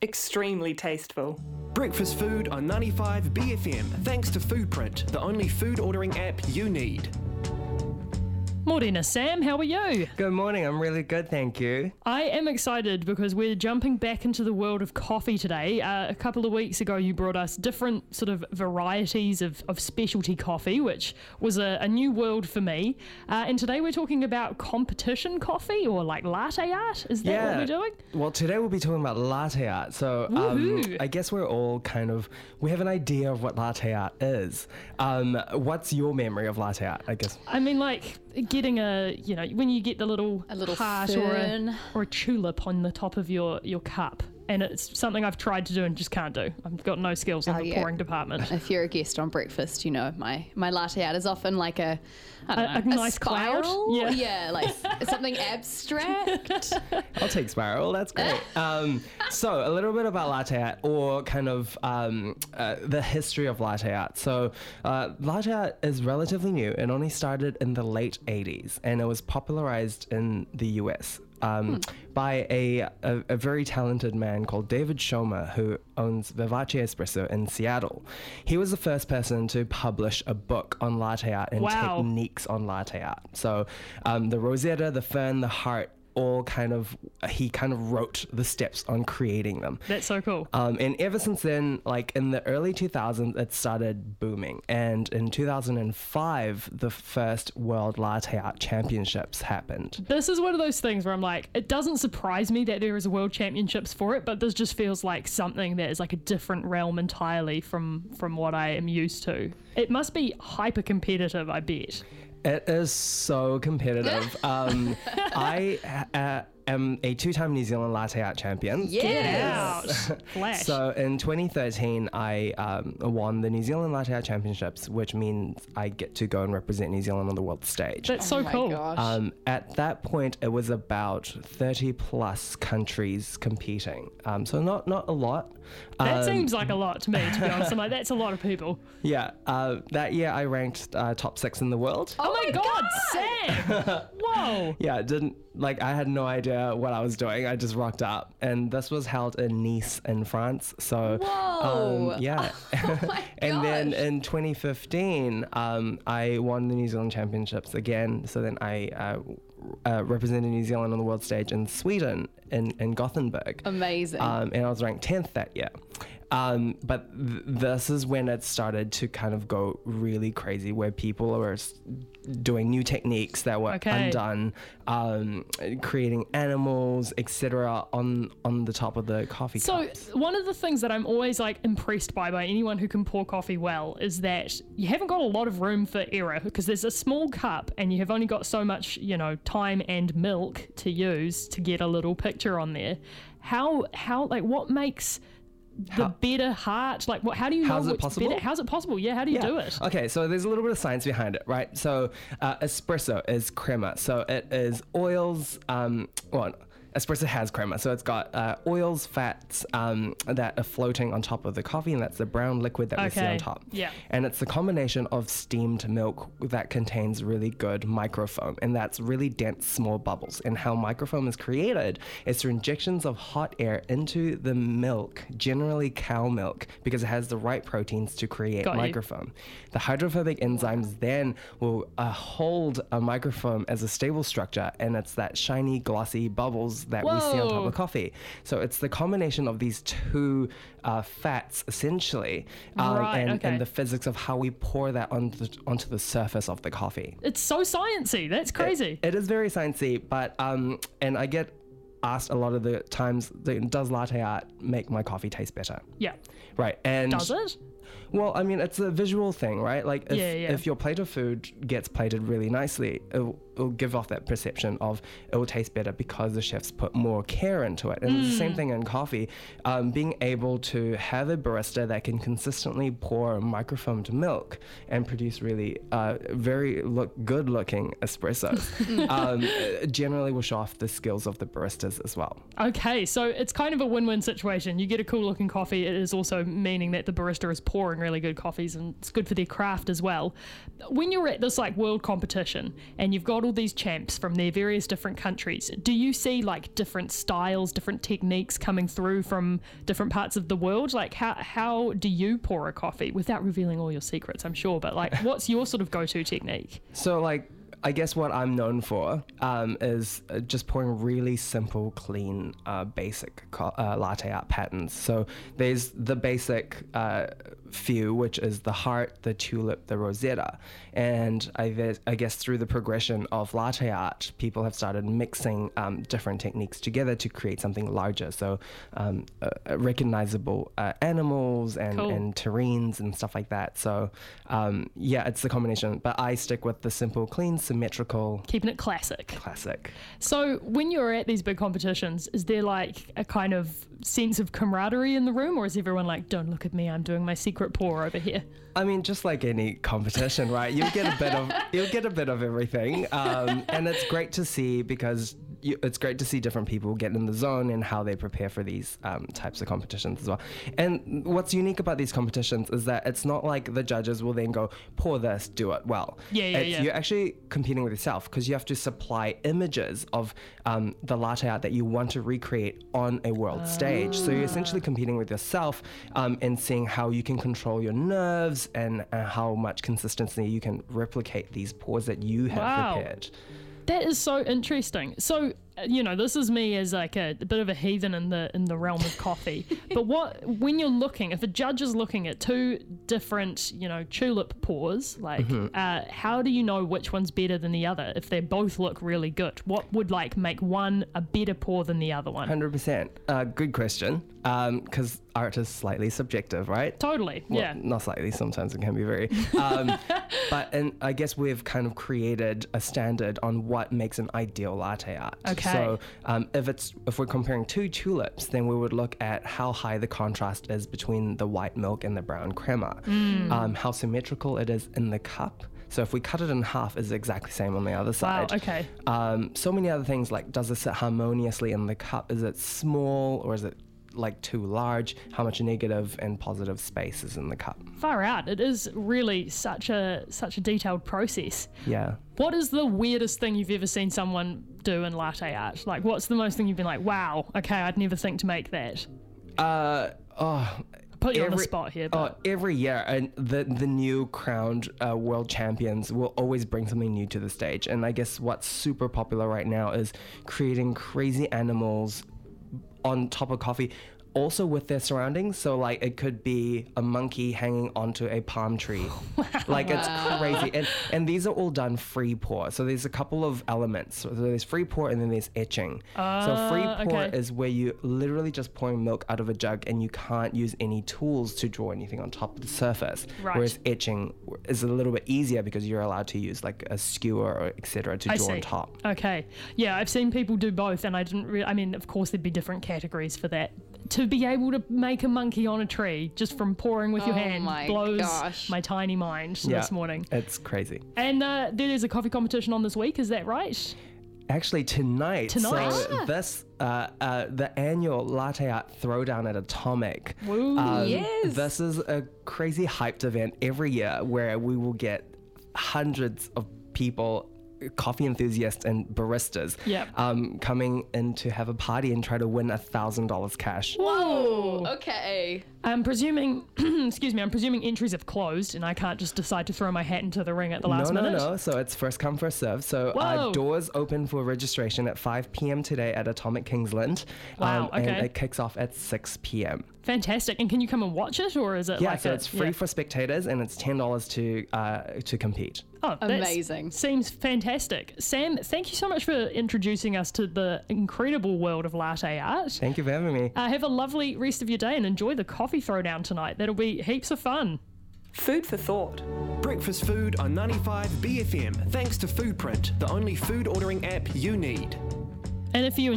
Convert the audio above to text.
extremely tasteful. Breakfast food on 95 BFM, thanks to Foodprint, the only food ordering app you need. Morena, Sam, how are you? Good morning, I'm really good, thank you. I am excited because we're jumping back into the world of coffee today. A couple of weeks ago you brought us different sort of varieties of specialty coffee, which was a new world for me. And today we're talking about competition coffee, or like latte art. Is that what we're doing? Well, today we'll be talking about latte art. So I guess we're all we have an idea of what latte art is. What's your memory of latte art, I guess? I mean, like getting when you get the little heart or a tulip on the top of your cup. And it's something I've tried to do and just can't do. I've got no skills in the pouring department. If you're a guest on breakfast, you know my latte art is often like a nice spiral. cloud. Yeah, like something abstract. I'll take spiral, that's great. So a little bit about latte art, or kind of the history of latte art. So latte art is relatively new. It only started in the late 80s, and it was popularized in the US. By a very talented man called David Schomer, who owns Vivace Espresso in Seattle. He was the first person to publish a book on latte art and techniques on latte art. So the Rosetta, the Fern, the Heart, he kind of wrote the steps on creating them. That's so cool. And ever since then, like in the early 2000s, it started booming. And in 2005, the first World Latte Art Championships happened. This is one of those things where I'm like, it doesn't surprise me that there is a World Championships for it, but this just feels like something that is like a different realm entirely from what I am used to. It must be hyper competitive, I bet. It is so competitive. I am a two-time New Zealand latte art champion. Get out! Flash. So in 2013, I won the New Zealand Latte Art Championships, which means I get to go and represent New Zealand on the world stage. That's so cool. Gosh. At that point, it was about 30 plus countries competing. So not a lot. That seems like a lot to me, to be honest. I'm like, that's a lot of people. Yeah. That year, I ranked top 6 in the world. Oh my God, Sam! Whoa! Yeah, I had no idea what I was doing. I just rocked up, and this was held in Nice in France. So, whoa! Yeah. Oh my And then gosh. in 2015, I won the New Zealand Championships again. So then I represented New Zealand on the world stage in Sweden, in Gothenburg. Amazing. And I was ranked 10th that year. But this is when it started to kind of go really crazy, where people were doing new techniques that were undone, creating animals, etc., on the top of the coffee cups. So one of the things that I'm always like impressed by anyone who can pour coffee well is that you haven't got a lot of room for error, because there's a small cup and you have only got so much, time and milk to use to get a little picture on there. How what makes the better heart? Like, how do you know what's better? How's it possible? Yeah, how do you do it? Okay, so there's a little bit of science behind it, right? So espresso is crema. So it is oils, espresso has crema, so it's got oils, fats that are floating on top of the coffee, and that's the brown liquid that we see on top. Yeah. And it's the combination of steamed milk that contains really good microfoam, and that's really dense small bubbles. And how microfoam is created is through injections of hot air into the milk, generally cow milk, because it has the right proteins to create microfoam. The hydrophobic enzymes then will hold a microfoam as a stable structure, and it's that shiny, glossy bubbles that we see on top of coffee. So it's the combination of these two fats, essentially, and the physics of how we pour that onto the surface of the coffee. It's so sciencey. That's crazy. It is very sciencey, but and I get asked a lot of the times, does latte art make my coffee taste better? Yeah. Right. And does it? Well, I mean, it's a visual thing, right? Like, if your plate of food gets plated really nicely, it'll give off that perception of it will taste better because the chefs put more care into it. And it's the same thing in coffee. Being able to have a barista that can consistently pour microfoamed milk and produce really very good-looking espressos generally will show off the skills of the baristas as well. Okay, so it's kind of a win-win situation. You get a cool-looking coffee. It is also meaning that the barista is pouring really good coffees, and it's good for their craft as well. When you're at this like world competition and you've got got all these champs from their various different countries. Do you see like different styles, different techniques coming through from different parts of the world? Like how do you pour a coffee without revealing all your secrets, I'm sure, but like what's your sort of go-to technique? So like, I guess what I'm known for is just pouring really simple, clean, basic latte art patterns. So there's the basic few, which is the heart, the tulip, the rosetta. And I guess through the progression of latte art, people have started mixing different techniques together to create something larger. So recognizable animals and terrains and stuff like that. So yeah, it's the combination. But I stick with the simple, clean, symmetrical. Keeping it classic. Classic. So when you're at these big competitions, is there like a kind of sense of camaraderie in the room, or is everyone like, don't look at me, I'm doing my secret pour over here? I mean, just like any competition, right? You'll get a bit of everything, and it's great to see because it's great to see different people get in the zone and how they prepare for these types of competitions as well. And what's unique about these competitions is that it's not like the judges will then go, pour this, do it well. Yeah. You're actually competing with yourself because you have to supply images of the latte art that you want to recreate on a world stage. So you're essentially competing with yourself and seeing how you can control your nerves and how much consistency you can replicate these pours that you have prepared. That is so interesting. So, this is me as like a bit of a heathen in the realm of coffee. But when you're looking, if a judge is looking at two different, tulip pours, like how do you know which one's better than the other if they both look really good? What would like make one a better pour than the other one? 100%. Good question. Because art is slightly subjective, right? Totally. Well, yeah. Not slightly. Sometimes it can be very. But I guess we've kind of created a standard on what makes an ideal latte art. Okay. So if we're comparing two tulips, then we would look at how high the contrast is between the white milk and the brown crema, how symmetrical it is in the cup. So if we cut it in half, it's exactly the same on the other side. Wow, okay. So many other things like, does it sit harmoniously in the cup? Is it small or is it like too large? How much negative and positive space is in the cup? Far out. It is really such a detailed process. Yeah. What is the weirdest thing you've ever seen someone do in latte art? Like, what's the most thing you've been like, wow, okay, I'd never think to make that? Put you on the spot here. But every year, and the new crowned world champions will always bring something new to the stage. And I guess what's super popular right now is creating crazy animals on top of coffee, also with their surroundings. So like it could be a monkey hanging onto a palm tree. Like it's crazy. And these are all done free pour. So there's a couple of elements. So there's free pour and then there's etching. So free pour is where you literally just pouring milk out of a jug and you can't use any tools to draw anything on top of the surface. Right. Whereas etching is a little bit easier because you're allowed to use like a skewer or etc. to draw on top. Okay. Yeah, I've seen people do both and I didn't really, I mean, of course there'd be different categories for that. To be able to make a monkey on a tree just from pouring with your hand blows my tiny mind this morning. It's crazy. And there's a coffee competition on this week, is that right? Actually, tonight. So this, the annual Latte Art Throwdown at Atomic. Yes. This is a crazy hyped event every year where we will get hundreds of people, coffee enthusiasts and baristas coming in to have a party and try to win $1,000 cash. Whoa. Okay. I'm presuming, I'm presuming entries have closed and I can't just decide to throw my hat into the ring at the last minute. No. So it's first come, first serve. So doors open for registration at 5 p.m. today at Atomic Kingsland. Wow, okay. And it kicks off at 6 p.m. Fantastic. And can you come and watch it, or is it it's free for spectators and it's $10 to compete. Oh, amazing. Seems fantastic. Sam, thank you so much for introducing us to the incredible world of latte art. Thank you for having me. Have a lovely rest of your day and enjoy the coffee throwdown tonight. That'll be heaps of fun. Food for thought. Breakfast food on 95 BFM, thanks to Foodprint, the only food ordering app you need. And if you